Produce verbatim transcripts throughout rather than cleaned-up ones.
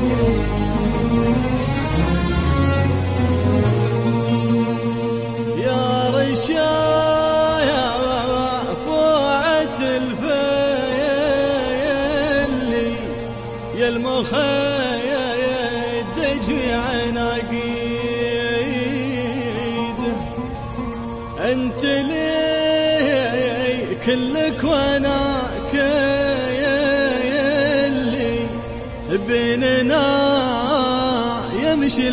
يا رشايا فوعة الفيل يا المخيل تجي عناقيد، انت لي كلك وانا كيلي بيننا يمشي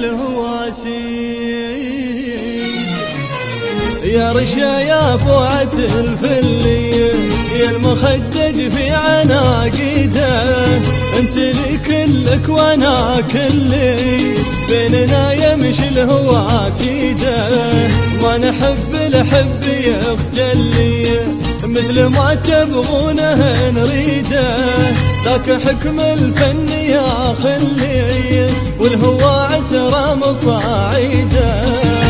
الهواسيد. يا رشا يا فوعة الفلي يا المخدج في عناقيده، انت لي كلك وانا كلي بيننا يمشي الهواسيده. ما نحب الحب يختلي مثل ما تبغونه نريده، ذاك حكم الفن يا خلي والهوى عسره مصاعيده.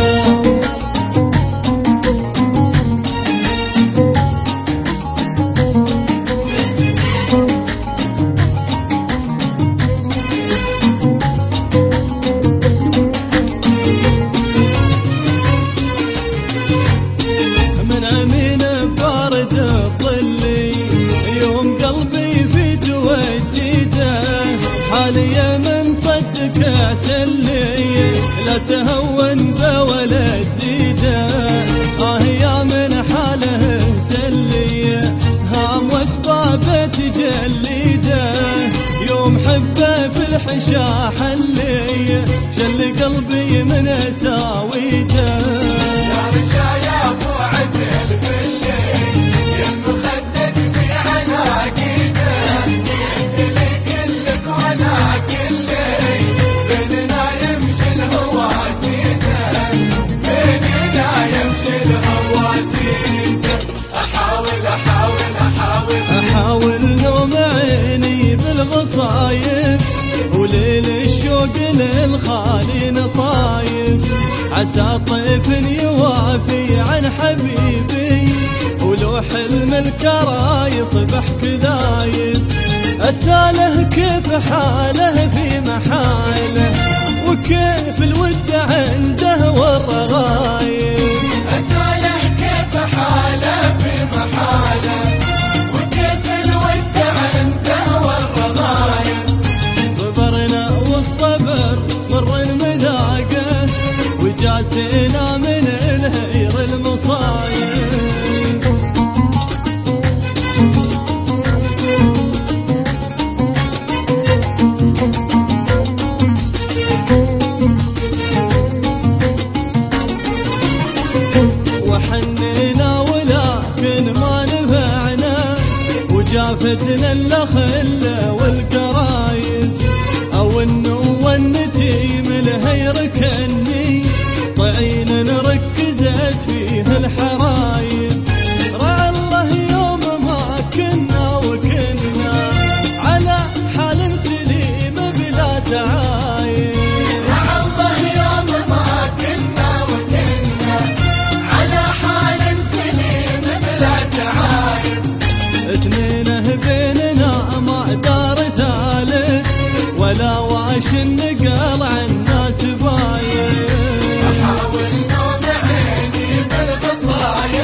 حاليا من صدقت اللي لا تهون بولا تزيده، آه يا من حاله سلي هام واسبابه تجليده. يوم حبه في الحشا حلي شل قلبي من اساويده. يا رشا يا فوعة الفلي يا المخدد في عناقيده، احاول نوم عيني بالمصايب وليل الشوق للخالي نطايب، عسى طيف يوافي عن حبيبي ولو حلم الكرا يصبح كذايب. اساله كيف حاله في محاله وكيف الود عنده والرغايب. اساله كيف حاله في محاله وكيف الود عنده والرغايب. صبرنا والصبر مر المذاقه وجاسينا من الهير المصايب. وحنينا ولكن ما نفعنا وجافتنا الأخلة والقرايب، أو النوة النتيم الهير كني طعين ركزت فيه الحرايب. رعى الله يوم ما كنا وكنا على حال سليم بلا تعايب. اثنينه بيننا ما دار ثالث ولا واش النقل عن ناس باين. احاول نوم عيني بالقصايد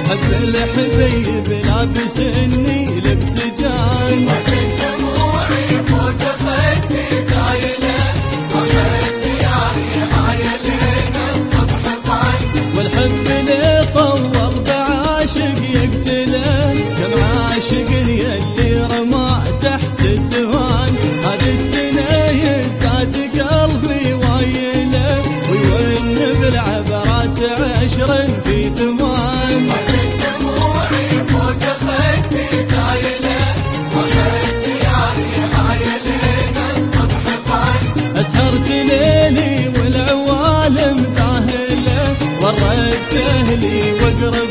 حب الحبيب لابسني لبس جان، ومن دموعي فوق خدي سايله، وحد دياري حايلين الصبح طال. والحب اللي طول بعاشق يقتله، كم عاشق يلي رمى تحت الدهان. هذه السنة يزداد قلبي وايله، ويون بالعبرات عشر في ثمان. ومن دموعي فوق خدي سايله، وحد دياري حايلين الصبح طال. أسهرت ليلي والعوالم ذاهلة، وريت أهلي وقرب